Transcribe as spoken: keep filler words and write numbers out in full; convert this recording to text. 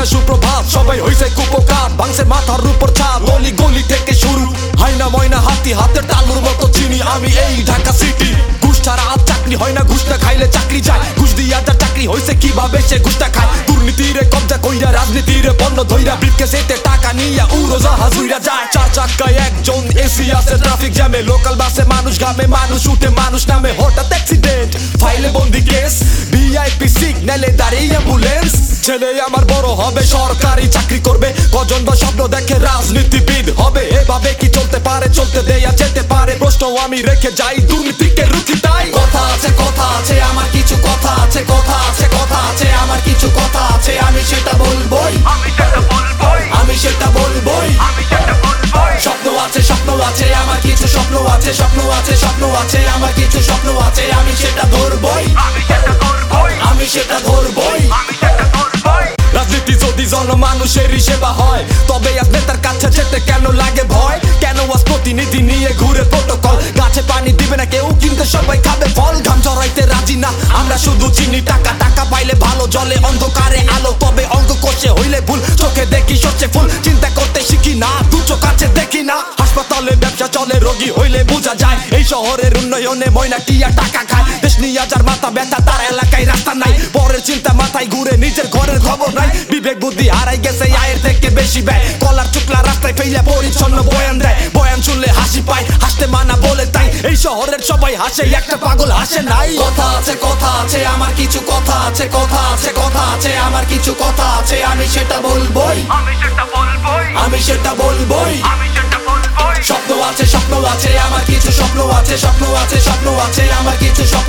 না সুপ্রভাত, সবাই হইছে কুপকার, ভাঙছে মাথার উপর ছাদ, গলি গলি থেকে শুরু, হাইনা ময়না হাতি হাতে তালুর মতো চিনি আমি এই ঢাকা সিটি। ঘুষ ছাড়া আর চাকরি হয় না, ঘুষ না খাইলে চাকরি যায়, ঘুষ দিয়া যার চাকরি হইছে কিভাবে সে ঘুষটা খায়। দুর্নীতিরে কবজা কইরা রাজনীতিরে পণ্য ধইরা ব্রিফকেসেতে টাকা নিয়া উড়োজাহাজ উইরা যায়। চার চাক্কায় একজন এসি আছে ট্রাফিক জ্যামে, লোকাল বাসে মানুষ ঘামে, মানুষ উঠে মানুষ নামে, হঠাৎ অ্যাক্সিডেন্ট ফাইলে বন্দি কেস, ভিআইপি সিগন্যালে দাঁড়িয়ে অ্যাম্বুলেন্স। ছেলে আমার বড় হবে সরকারি চাকরি করবে, কজন বা স্বপ্ন দেখে রাজনীতিবিদ হবে। এভাবে কি চলতে পারে, চলতে দেয়া যেতে পারে, প্রশ্ন আমি রেখে যাই দুর্নীতিকে রুখি তাই। কথা আছে কথা আছে আমার কিছু কথা আছে, কথা আছে কথা আছে আমার কিছু কথা আছে, আমি সেটা বলবোই, আমি সেটা বলবোই, আমি সেটা বলবোই। আমি সেটা বলবোই। স্বপ্ন আছে স্বপ্ন আছে আমার কিছু স্বপ্ন আছে, স্বপ্ন আছে স্বপ্ন আছে আমার কিছু স্বপ্ন আছে, আমি সেটা ধরবই, আমি সেটা করবোই, আমি সেটা ধরবই। আমি সেটা করবোই। রাজনীতি যদি জনমানুষেরই সেবা হয়, তবে আজ নেতার কাছে যেতে কেন লাগে ভয়? কেন আজ প্রতিনিধি নিয়ে ঘুরে প্রটোকল? গাছে পানি দিবে না কেউ কিন্তু সবাই খাবে ফল। ঘাম ঝরাইতে রাজি না আমরা শুধু চিনি টাকা, টাকা পাইলে ভালো জলে অন্ধকারে আলো, তবে অঙ্ক কষে হইলে ভুল, চোখে দেখি সচ্ছে ফুল, চিন্তা করতে শিখি না, দু চোখ আছে দেখি না। হাসপাতালে ব্যবসা চলে, রোগী হইলে বোঝা যায়, এই শহরের উন্নয়নে ময়না টিয়া টাকা খায়। দেশ নিয়ে যার মাথা ব্যথা, তার এলাকায় রাস্তা নাই, পরের চিন্তা মাথায় ঘুরে, নিজের ঘরের খবর নাই। বিবেক বুদ্ধি হারাই গেছে, আয়ের থেকে বেশি ব্যয়, কলার চুকলা রাস্তায় ফেলে পরিচ্ছন্ন বয়ান দেয়, বয়ান শুনলে হাসি পায়, হাসতে মানা বলে তাই, এই শহরের সবাই হাসে, একটা পাগল হাসে নাই। কথা আছে কথা আছে আমার কিছু কথা আছে, কথা আছে কথা আছে আমার কিছু কথা আছে, আমি সেটা বলবোই, আমি সেটা বলবোই, আমি সেটা বলবোই। আমি সেটা বলবোই। স্বপ্ন আছে স্বপ্ন আছে আমার কিছু স্বপ্ন আছে, স্বপ্ন আছে স্বপ্ন আছে আমার কিছু স্বপ্ন